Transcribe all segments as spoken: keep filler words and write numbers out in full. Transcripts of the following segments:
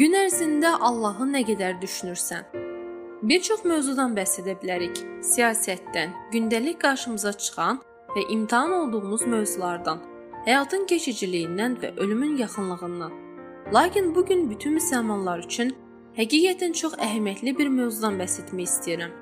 Gün ərzində Allahı nə qədər düşünürsən? Bir çox mövzudan bəhs edə bilərik. Siyasətdən, gündəlik qarşımıza çıxan və imtahan olduğumuz mövzulardan, həyatın keçiciliyindən və ölümün yaxınlığından. Lakin bugün bütün müsəlmanlar üçün həqiqətən çox əhəmiyyətli bir mövzudan bəhs etmək istəyirəm.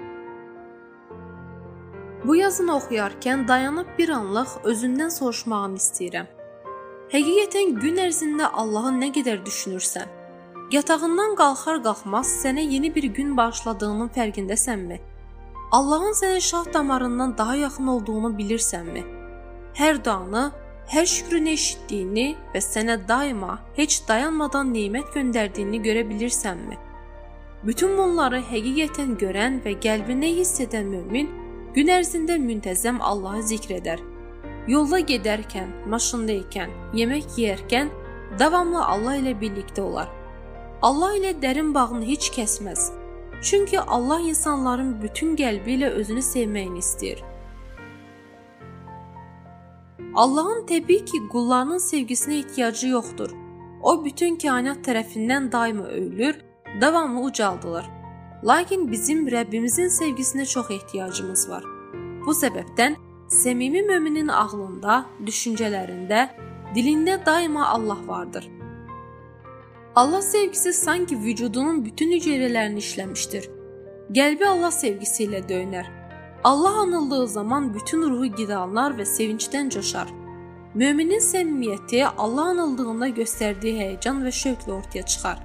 Bu yazını oxuyarkən dayanıb bir anlıq özündən soruşmağını istəyirəm. Həqiqətən gün ərzində Allahı nə qədər düşünürsən? Yatağından qalxar-qalxmaz sənə yeni bir gün bağışladığının fərqindəsənmi? Allahın sənə şah damarından daha yaxın olduğunu bilirsənmi? Hər duanı, hər şükrünü eşitdiyini və sənə daima, heç dayanmadan nemət göndərdiyini görə bilirsənmi? Bütün bunları həqiqətən görən və qəlbində hiss edən mömin gün ərzində müntəzəm Allahı zikr edər. Yolda gedərkən, maşındaykən, yemək yeyərkən davamlı Allah ilə birlikdə olar. Allah ilə dərin bağını heç kəsməz. Çünki Allah insanların bütün qəlbi ilə özünü sevməyini istəyir. Allahın təbii ki, qullarının sevgisinə ehtiyacı yoxdur. O, bütün kainat tərəfindən daima öyülür, davamlı ucaldılır. Lakin bizim Rəbbimizin sevgisinə çox ehtiyacımız var. Bu səbəbdən səmimi möminin ağlında, düşüncələrində, dilində daima Allah vardır. Allah sevgisi sanki vücudunun bütün hüceyrələrini işləmişdir. Qəlbi Allah sevgisi ilə döyünər. Allah anıldığı zaman bütün ruhu qidalar və sevincdən coşar. Möminin səmimiyyəti Allah anıldığında göstərdiyi həyəcan və şövqlə ortaya çıxar.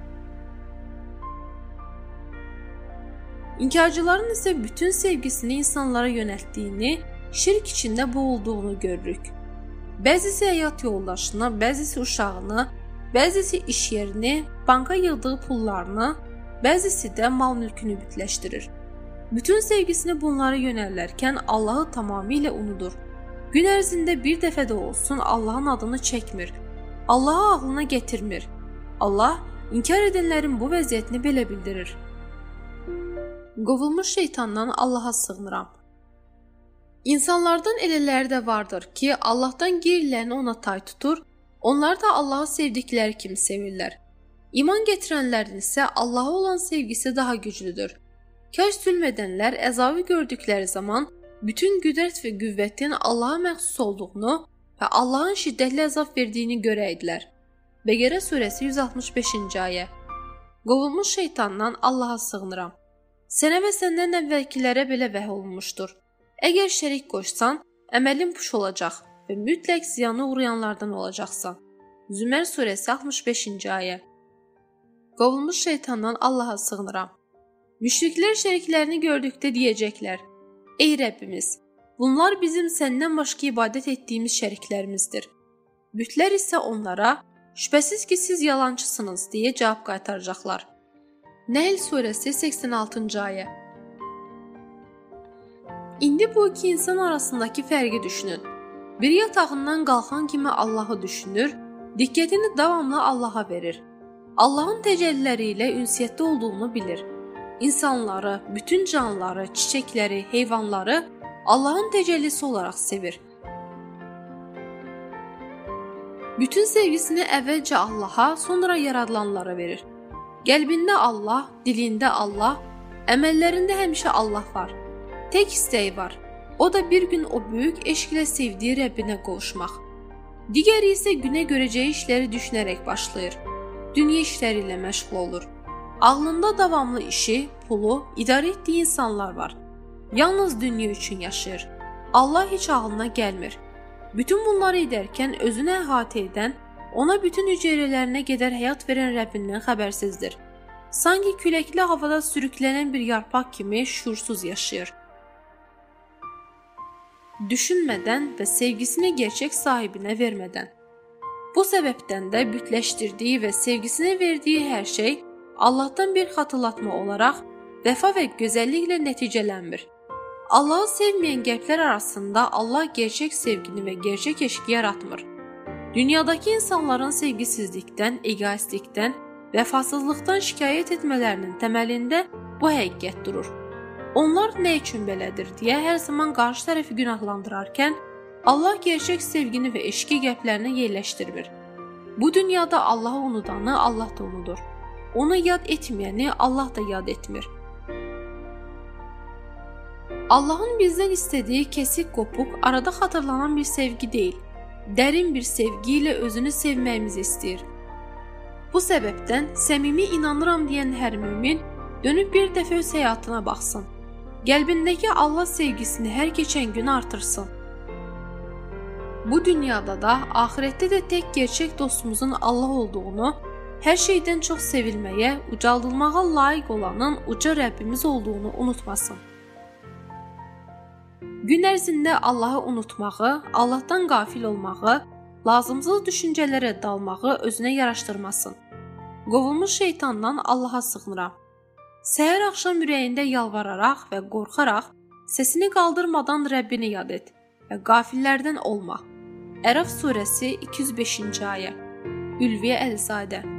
İnkarcıların isə bütün sevgisini insanlara yönəltdiyini, şirk içində boğulduğunu görürük. Bəzisi həyat yoldaşını, bəzisi uşağını, bəzisi iş yerini, banka yığdığı pullarını, bəzisi də mal-mülkünü bütləşdirir. Bütün sevgisini bunlara yönəllərkən Allahı tamamilə unudur. Gün ərzində bir dəfə də olsun Allahın adını çəkmir. Allahı ağlına gətirmir. Allah inkar edənlərin bu vəziyyətini belə bildirir. Qovulmuş şeytandan Allaha sığınıram. İnsanlardan elələri də vardır ki, Allahdan qeyrilərini ona tay tutur, onlar da Allahı sevdikləri kimi sevirlər. İman gətirənlərin isə Allaha olan sevgisi daha güclüdür. Kaş zülm edənlər əzabı gördükləri zaman bütün qüdrət və qüvvətin Allaha məxsus olduğunu və Allahın şiddətli əzab verdiyini görəydilər. Bəqərə surəsi yüz altmış beşinci ayə. Qovulmuş şeytandan Allaha sığınıram. Sənə və səndən əvvəlkilərə belə vəhy olunmuşdur. Əgər şərik qoşsan, əməlin puş olacaq və mütləq ziyana uğrayanlardan olacaqsan. Zümər surəsi altmış beşinci ayə. Qovulmuş şeytandan Allaha sığınıram. Müşriklər şəriklərini gördükdə deyəcəklər: Ey Rəbbimiz, bunlar bizim səndən başqa ibadət etdiyimiz şəriklərimizdir. Bütlər isə onlara: Şübhəsiz ki, siz yalancısınız deyə cavab qaytaracaqlar. Nəhl surəsi səksən altıncı ayə. İndi bu iki insan arasındakı fərqi düşünün. Bir yatağından qalxan kimi Allahı düşünür, diqqətini davamlı Allaha verir. Allahın təcəlliləri ilə ünsiyyətdə olduğunu bilir. İnsanları, bütün canlıları, çiçəkləri, heyvanları Allahın təcəllisi olaraq sevir. Bütün sevgisini əvvəlcə Allaha, sonra yaradılanlara verir. Qəlbində Allah, dilində Allah, əməllərində həmişə Allah var. Tək istəyi var. O da bir gün o böyük eşqlə sevdiyi Rəbbinə qovuşmaq. Digəri isə günə görəcəyi işləri düşünərək başlayır. Dünya işləri ilə məşğul olur. Ağlında davamlı işi, pulu, idarə etdiyi insanlar var. Yalnız dünya üçün yaşayır. Allah heç ağlına gəlmir. Bütün bunları edərkən özünü əhatə edən, ona bütün hüceyrələrinə qədər həyat verən Rəbbindən xəbərsizdir. Sanki küləkli havada sürüklənən bir yarpaq kimi şuursuz yaşayır. Düşünmədən və sevgisini gerçək sahibinə vermədən. Bu səbəbdən də bütləşdirdiyi və sevgisini verdiyi hər şey Allahdan bir xatırlatma olaraq vəfa və gözəlliklə nəticələnmir. Allahı sevməyən qəlblər arasında Allah gerçək sevgini və gerçək eşqi yaratmır. Dünyadakı insanların sevgisizlikdən, egoistlikdən, vəfasızlıqdan şikayət etmələrinin təməlində bu həqiqət durur. Onlar nə üçün belədir deyə hər zaman qarşı tərəfi günahlandırarkən, Allah gerçək sevgini və eşqi qəlblərinə yerləşdirir. Bu dünyada Allahı unudanı Allah da unudur. Onu yad etməyəni Allah da yad etmir. Allahın bizdən istədiyi kəsik qopuq, arada xatırlanan bir sevgi deyil, dərin bir sevgi ilə özünü sevməyimizi istəyir. Bu səbəbdən səmimi inanıram deyən hər mümin dönüb bir dəfə öz həyatına baxsın. Qəlbindəki Allah sevgisini hər keçən gün artırsın. Bu dünyada da, axirətdə də tək gerçək dostumuzun Allah olduğunu, hər şeydən çox sevilməyə, ucaldılmağa layiq olanın uca Rəbbimiz olduğunu unutmasın. Gün ərzində Allahı unutmağı, Allahdan qafil olmağı, lazımsız düşüncələrə dalmağı özünə yaraşdırmasın. Qovulmuş şeytandan Allaha sığınıram. Səhər axşam ürəyində yalvararaq və qorxaraq, səsini qaldırmadan Rəbbini yad et və qafillərdən olma. Ərəf surəsi iki yüz beşinci ayə. Ülviyə Əlizadə.